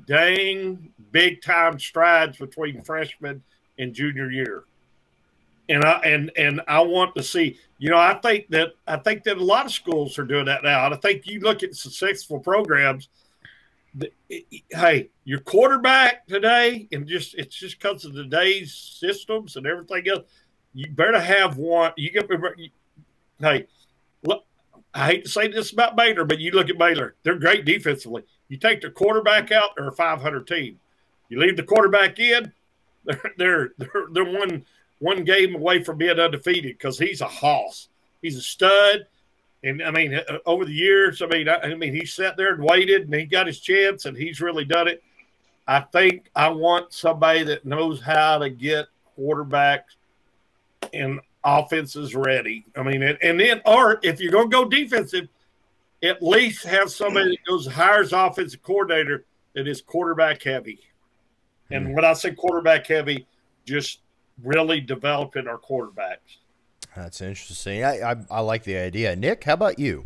dang big time strides between freshman and junior year. And I and and I want to see, you know, I think that I think that a lot of schools are doing that now. And I think you look at successful programs. The, it, hey, your quarterback today, and just it's just because of today's systems and everything else. You better have one. You get hey, look. I hate to say this about Baylor, but you look at Baylor; they're great defensively. You take their quarterback out, they're a five hundred team. You leave the quarterback in, they're they're they're, they're one one game away from being undefeated because he's a hoss. He's a stud, and I mean, over the years, I mean, I, I mean, he sat there and waited, and he got his chance, and he's really done it. I think I want somebody that knows how to get quarterbacks and offenses ready. I mean, and, and then, or if you're going to go defensive, at least have somebody that goes hires offensive coordinator that is quarterback heavy. And Hmm. when I say quarterback heavy, just really developing our quarterbacks. That's interesting. I, I I like the idea. Nick, how about you?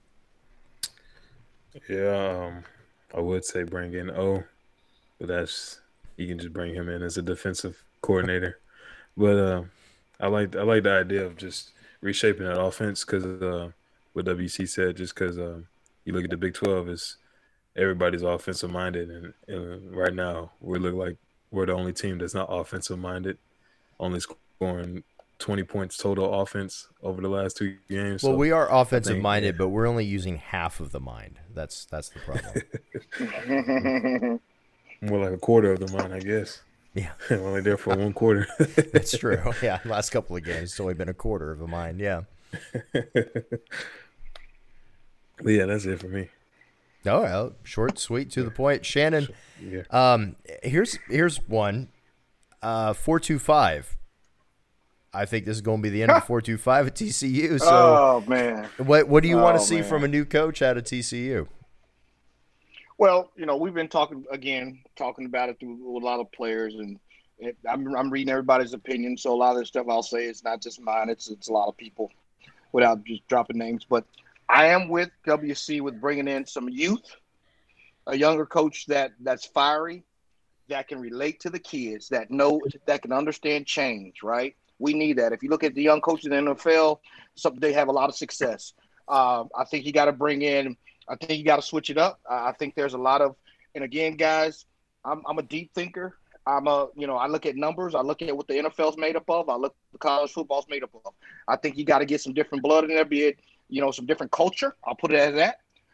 Yeah, um, I would say bring in O, but that's you can just bring him in as a defensive coordinator. But uh, I like I like the idea of just reshaping that offense because uh, what W C said. Just because um, you look at the Big twelve, is everybody's offensive minded, and, and right now we look like we're the only team that's not offensive minded, only scoring twenty points total offense over the last two games. Well, so we are offensive think, minded, yeah. but we're only using half of the mind. That's that's the problem. more like a quarter of the mind, I guess. Yeah. Only there for one quarter. That's true. Yeah, last couple of games, it's only been a quarter of a mind. Yeah. But yeah, that's it for me. Oh, well, short, sweet, to the point. Shannon, Yeah. um, here's here's one. Uh, four two five. I think this is going to be the end of four two five at T C U. So, oh man. what what do you want Oh, to see man. from a new coach out of T C U? Well, you know, we've been talking again, talking about it through a lot of players, and it, I'm I'm reading everybody's opinion. So a lot of the stuff I'll say is not just mine; it's it's a lot of people, without just dropping names. But I am with W C with bringing in some youth, a younger coach that that's fiery, that can relate to the kids, that know that can understand change. Right? We need that. If you look at the young coaches in the N F L, some they have a lot of success. Uh, I think you got to bring in. I think you got to switch it up. I think there's a lot of, and again, guys, I'm, I'm a deep thinker. I'm a, you know, I look at numbers. I look at what the N F L's made up of. I look at what college football's made up of. I think you got to get some different blood in there, be it, you know, some different culture. I'll put it as that.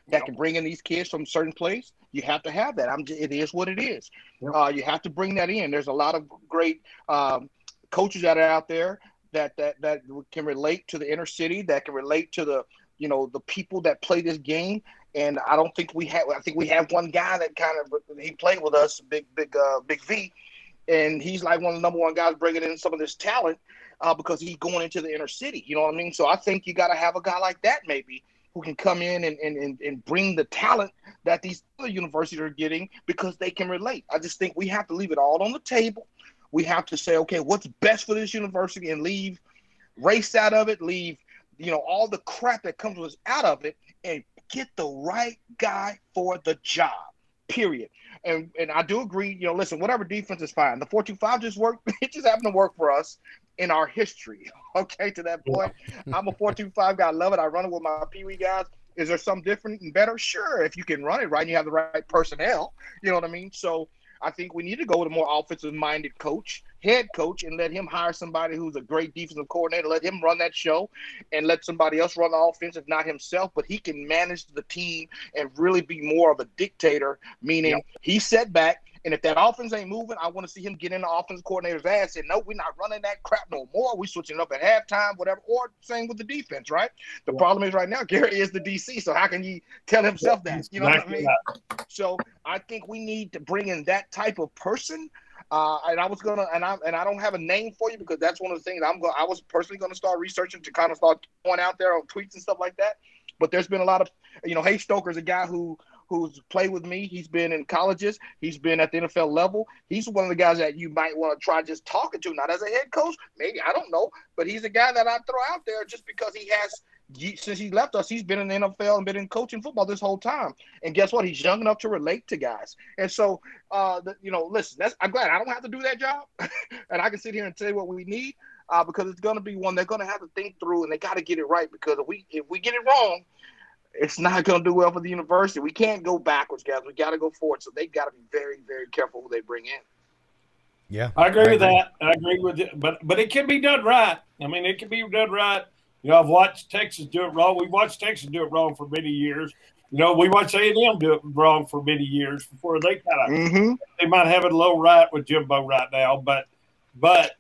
that Yep. can bring in these kids from certain place. You have to have that. I'm. Just, it is what it is. Yep. Uh, you have to bring that in. There's a lot of great um, coaches that are out there that that that can relate to the inner city, that can relate to the you know the people that play this game. And I don't think we have. I think we have one guy that kind of he played with us, big big uh, big V, and he's like one of the number one guys bringing in some of this talent uh, because he's going into the inner city. You know what I mean? So I think you got to have a guy like that maybe who can come in and, and, and bring the talent that these other universities are getting because they can relate. I just think we have to leave it all on the table. We have to say, okay, what's best for this university and leave race out of it, leave, you know, all the crap that comes with us out of it and get the right guy for the job, period. And and I do agree, you know, listen, whatever defense is fine. The four two five just worked. It just happened to work for us in our history. Okay, to that point. I'm a four two five guy. I love it. I run it with my Pee Wee guys. Is there something different and better? Sure, if you can run it right and you have the right personnel. You know what I mean? So I think we need to go with a more offensive-minded coach, head coach, and let him hire somebody who's a great defensive coordinator. Let him run that show and let somebody else run the offense, if not himself. But he can manage the team and really be more of a dictator, meaning Yep. he set back. And if that offense ain't moving, I want to see him get in the offense coordinator's ass and, no, we're not running that crap no more. We switching up at halftime, whatever, or same with the defense, right? The Yeah. problem is right now, Gary is the D C, so how can he tell himself that? You know what I Exactly mean? right. So I think we need to bring in that type of person. Uh, and I was gonna, and I and I don't have a name for you because that's one of the things I'm going. I was personally going to start researching to kind of start going out there on tweets and stuff like that. But there's been a lot of, you know, Hayes Stoker's a guy who who's played with me. He's been in colleges. He's been at the N F L level. He's one of the guys that you might want to try just talking to, not as a head coach, maybe, I don't know. But he's a guy that I throw out there just because he has, since he left us, he's been in the N F L and been in coaching football this whole time. And guess what? He's young enough to relate to guys. And so, uh, the, you know, listen, that's, I'm glad I don't have to do that job. And I can sit here and tell you what we need uh, because it's going to be one they're going to have to think through, and they got to get it right because if we, if we get it wrong, it's not going to do well for the university. We can't go backwards, guys. We got to go forward. So they got to be very, very careful who they bring in. Yeah, I agree with that. I agree with it, but but it can be done right. I mean, it can be done right. You know, I've watched Texas do it wrong. We've watched Texas do it wrong for many years. You know, we watched A and M do it wrong for many years before they kind of Mm-hmm. they might have it a little right with Jimbo right now, but but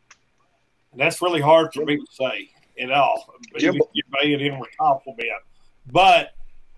that's really hard for me to say at all. Jimbo. You may it in with compliment, but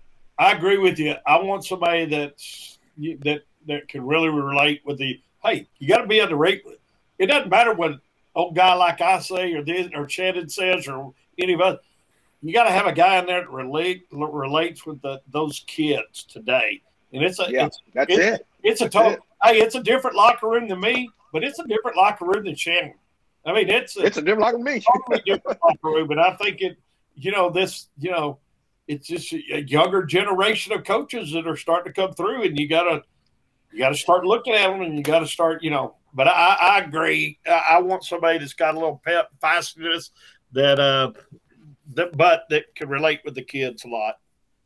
I agree with you. I want somebody that's that that can really relate with the. Hey, you got to be able to rate with. It doesn't matter what old guy like I say or this or Shannon says or any of us. You got to have a guy in there that relate relates with the, those kids today. And it's a Yeah, it's, that's it's, it. It's a That's total. it. Hey, it's a different locker room than me, but it's a different locker room than Shannon. I mean, it's a, It's a different like me. totally different locker room, and I think it. You know this. You know, it's just a younger generation of coaches that are starting to come through, and you gotta you gotta start looking at them, and you gotta start. You know, but I, I agree. I, I want somebody that's got a little pep, feistiness that uh, that but that can relate with the kids a lot.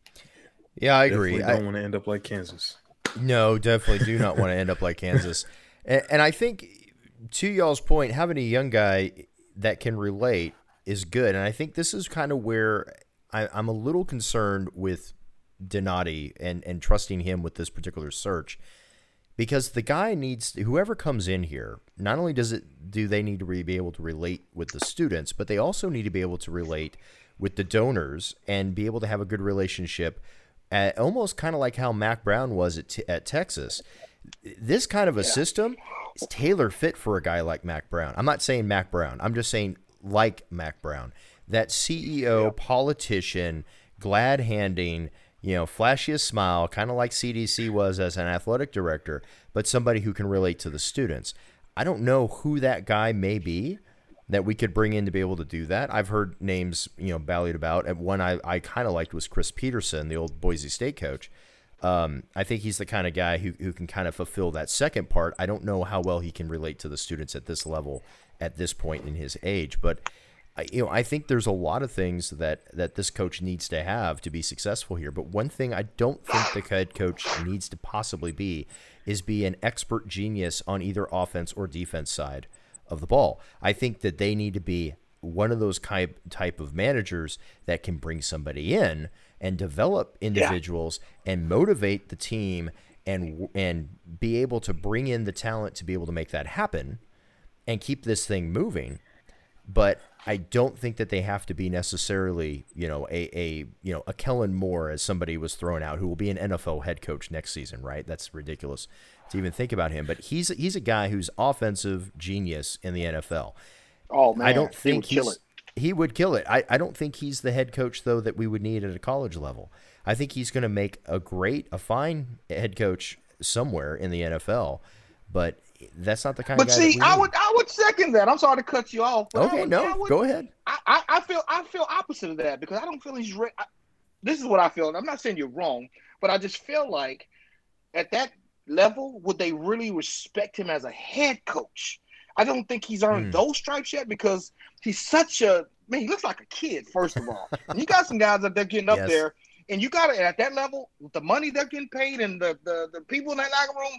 Yeah, I agree. Definitely I, don't want to end up like Kansas. No, definitely do not want to end up like Kansas. And, and I think, to y'all's point, having a young guy that can relate is good. And I think this is kind of where I, I'm a little concerned with Donati and, and trusting him with this particular search. Because the guy needs, whoever comes in here, not only does it do they need to re, be able to relate with the students, but they also need to be able to relate with the donors and be able to have a good relationship, at, almost kind of like how Mack Brown was at, t- at Texas. This kind of a yeah. system is tailor fit for a guy like Mack Brown. I'm not saying Mack Brown. I'm just saying like Mack Brown. That C E O, yeah. politician, glad-handing, you know, flashiest smile, kind of like C D C was as an athletic director, but somebody who can relate to the students. I don't know who that guy may be that we could bring in to be able to do that. I've heard names, you know, ballied about. And one I, I kind of liked was Chris Peterson, the old Boise State coach. Um, I think he's the kind of guy who, who can kind of fulfill that second part. I don't know how well he can relate to the students at this level at this point in his age, but I, you know, I think there's a lot of things that, that this coach needs to have to be successful here. But one thing I don't think the head coach needs to possibly be is be an expert genius on either offense or defense side of the ball. I think that they need to be one of those type type of managers that can bring somebody in and develop individuals yeah. and motivate the team and and be able to bring in the talent to be able to make that happen and keep this thing moving. But I don't think that they have to be necessarily, you know, a, a you know a Kellen Moore, as somebody was thrown out, who will be an N F L head coach next season, right? That's ridiculous to even think about him. But he's he's a guy who's offensive genius in the N F L. Oh man, I don't think he would kill it. He would kill it. I, I don't think he's the head coach, though, that we would need at a college level. I think he's going to make a great, a fine head coach somewhere in the N F L, but that's not the kind but of guy see, that we I need. would I would second that. I'm sorry to cut you off. But Okay, would, no, would, go ahead. I, I, I feel I feel opposite of that because I don't feel he's re- I, this is what I feel. And I'm not saying you're wrong, but I just feel like at that level, would they really respect him as a head coach? I don't think he's earned mm. those stripes yet because he's such a man. He looks like a kid, first of all. And you got some guys that they're getting up yes. there, and you got to at that level with the money they're getting paid and the, the the people in that locker room.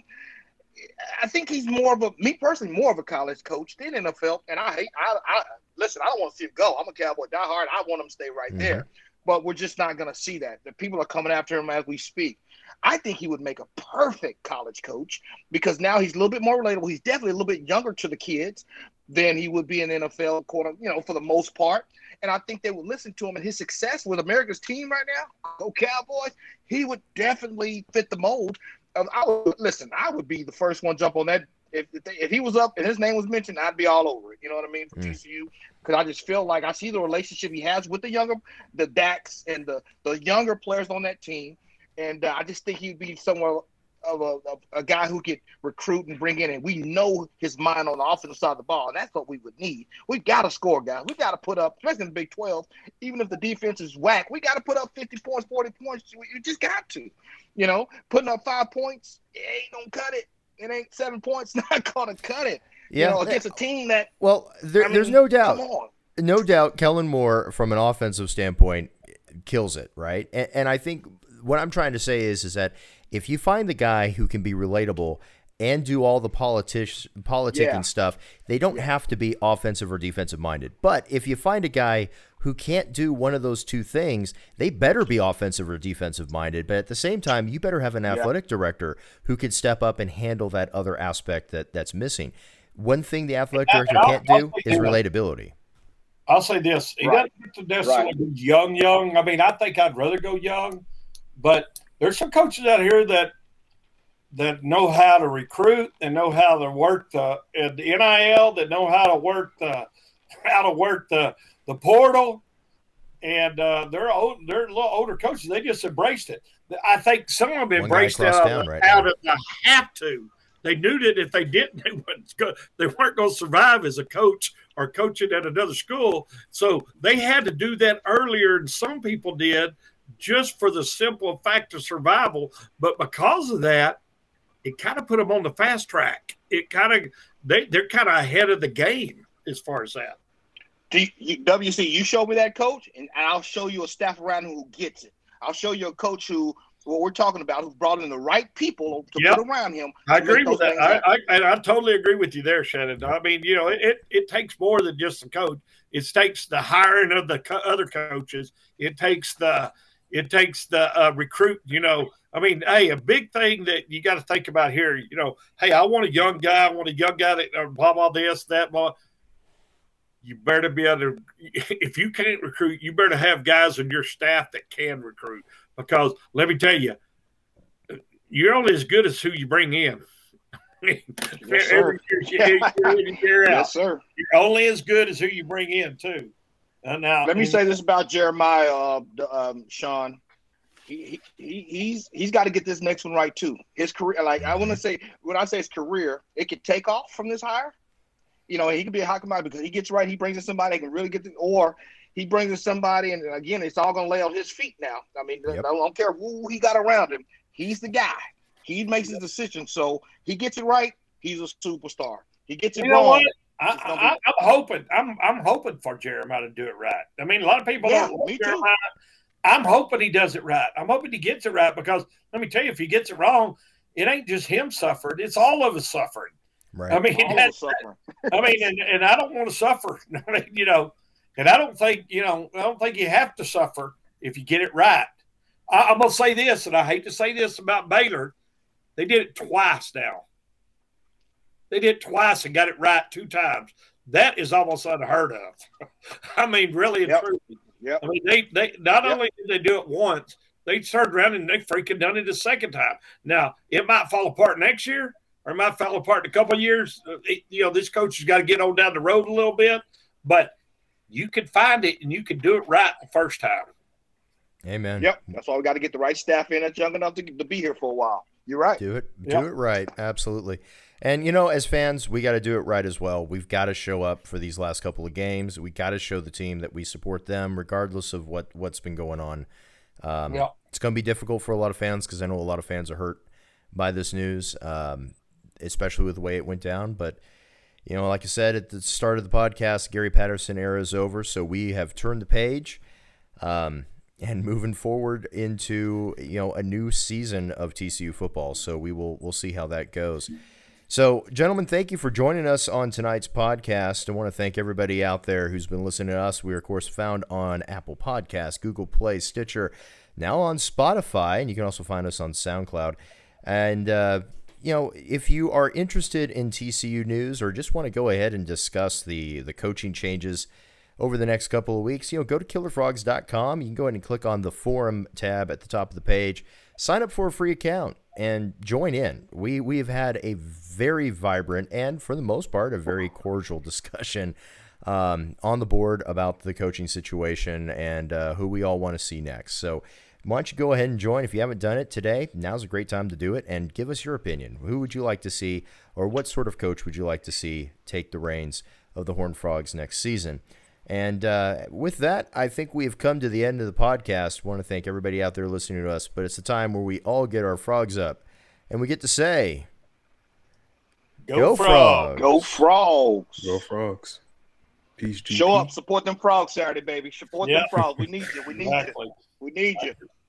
I think he's more of a me personally more of a college coach than N F L. And I hate. I, I listen. I don't want to see him go. I'm a Cowboy diehard. I want him to stay right mm-hmm. there. But we're just not going to see that. The people are coming after him as we speak. I think he would make a perfect college coach because now he's a little bit more relatable. He's definitely a little bit younger to the kids than he would be in the N F L, quarter, you know, for the most part. And I think they would listen to him and his success with America's team right now. Go Cowboys! He would definitely fit the mold. Um, I would listen. I would be the first one to jump on that. If if, they, if he was up and his name was mentioned, I'd be all over it. You know what I mean? For mm. T C U, because I just feel like I see the relationship he has with the younger, the Dax and the the younger players on that team. And uh, I just think he'd be somewhere of a, a, a guy who could recruit and bring in. And we know his mind on the offensive side of the ball. And that's what we would need. We got to score, guys. We got to put up, especially in the Big twelve, even if the defense is whack, we got to put up fifty points, forty points. You just got to. You know, putting up five points, it ain't going to cut it. It ain't seven points, not going to cut it. Yeah. You know, against a team that. Well, there, I mean, there's no doubt. Come on. No doubt Kellen Moore, from an offensive standpoint, kills it, right? And, and I think what I'm trying to say is, is that if you find the guy who can be relatable and do all the politics, politicking yeah. stuff, they don't yeah. have to be offensive or defensive minded. But if you find a guy who can't do one of those two things, they better be offensive or defensive minded. But at the same time, you better have an athletic yeah. director who can step up and handle that other aspect that, that's missing. One thing the athletic director can't do is relatability. I'll say this. He right. doesn't necessarily right. be young, young. I mean, I think I'd rather go young. But there's some coaches out here that that know how to recruit and know how to work the, the N I L, that know how to work the how to work the the portal, and uh, they're old, they're a little older coaches. They just embraced it. I think some of them embraced it out, of, right out of the have to. They knew that if they didn't, they wouldn't go, they weren't going to survive as a coach or coaching at another school. So they had to do that earlier, and some people did, just for the simple fact of survival. But because of that, it kind of put them on the fast track. It kind of they they're kind of ahead of the game as far as that. Do you, W C, you show me that coach, and I'll show you a staff around who gets it. I'll show you a coach who what we're talking about, who brought in the right people to yep. put around him. I agree with that. I, I I totally agree with you there, Shannon. I mean, you know, it it takes more than just the coach. It takes the hiring of the co- other coaches. It takes the It takes the uh, recruit, you know. I mean, hey, a big thing that you got to think about here, you know, hey, I want a young guy. I want a young guy that uh, blah, blah, this, that, blah. You better be able to – if you can't recruit, you better have guys on your staff that can recruit. Because let me tell you, you're only as good as who you bring in. Yes, sir. Year, year, year, year out. Yes, sir. You're only as good as who you bring in, too. Uh, now, let me say this about Jeremiah, uh, um, Sean. He, he he's he's got to get this next one right too. His career, like I want to say, when I say his career, it could take off from this hire. You know, he could be a hot commodity because he gets right. He brings in somebody that can really get the, or he brings in somebody, and again, it's all gonna lay on his feet now. I mean, yep. I don't care who he got around him. He's the guy. He makes his decision. So he gets it right. He's a superstar. He gets it you wrong. Know what? I, I, I'm hoping. I'm I'm hoping for Jeremiah to do it right. I mean, a lot of people yeah, don't me Jeremiah. Too. I'm hoping he does it right. I'm hoping he gets it right because let me tell you, if he gets it wrong, it ain't just him suffering; it's all of us suffering. Right. I mean, that's, I mean, and, and I don't want to suffer. I mean, you know, and I don't think you know, I don't think you have to suffer if you get it right. I, I'm gonna say this, and I hate to say this about Baylor. They did it twice now. They did it twice and got it right two times. That is almost unheard of. I mean, really and Yep. truly. Yep. I mean, they they not Yep. only did they do it once, they turned around and they freaking done it a second time. Now, it might fall apart next year, or it might fall apart in a couple of years. It, you know, this coach has got to get on down the road a little bit, but you can find it and you can do it right the first time. Amen. Yep. That's why we got to get the right staff in that's young enough to, to be here for a while. You're right. Do it. Yep. Do it right. Absolutely. And, you know, as fans, we got to do it right as well. We've got to show up for these last couple of games. We got to show the team that we support them regardless of what, what's been going on. Um, Yep. It's going to be difficult for a lot of fans because I know a lot of fans are hurt by this news, um, especially with the way it went down. But, you know, like I said at the start of the podcast, Gary Patterson era is over, so we have turned the page. Um And moving forward into, you know, a new season of T C U football. So we will we'll see how that goes. So, gentlemen, thank you for joining us on tonight's podcast. I want to thank everybody out there who's been listening to us. We are, of course, found on Apple Podcasts, Google Play, Stitcher, now on Spotify, and you can also find us on SoundCloud. And, uh, you know, if you are interested in T C U news or just want to go ahead and discuss the, the coaching changes over the next couple of weeks, you know, go to killer frogs dot com. You can go ahead and click on the forum tab at the top of the page. Sign up for a free account and join in. We we have had a very vibrant and, for the most part, a very cordial discussion um, on the board about the coaching situation and uh, who we all want to see next. So why don't you go ahead and join? If you haven't done it today, now's a great time to do it, and give us your opinion. Who would you like to see, or what sort of coach would you like to see take the reins of the Horned Frogs next season? And uh, with that, I think we've come to the end of the podcast. I want to thank everybody out there listening to us, but it's a time where we all get our frogs up, and we get to say, Go, Go Frogs. Go Frogs. Go Frogs. Peace, G P. Show up. Support them frogs Saturday, baby. Support Yeah. them frogs. We need you. We need Exactly. you. We need you.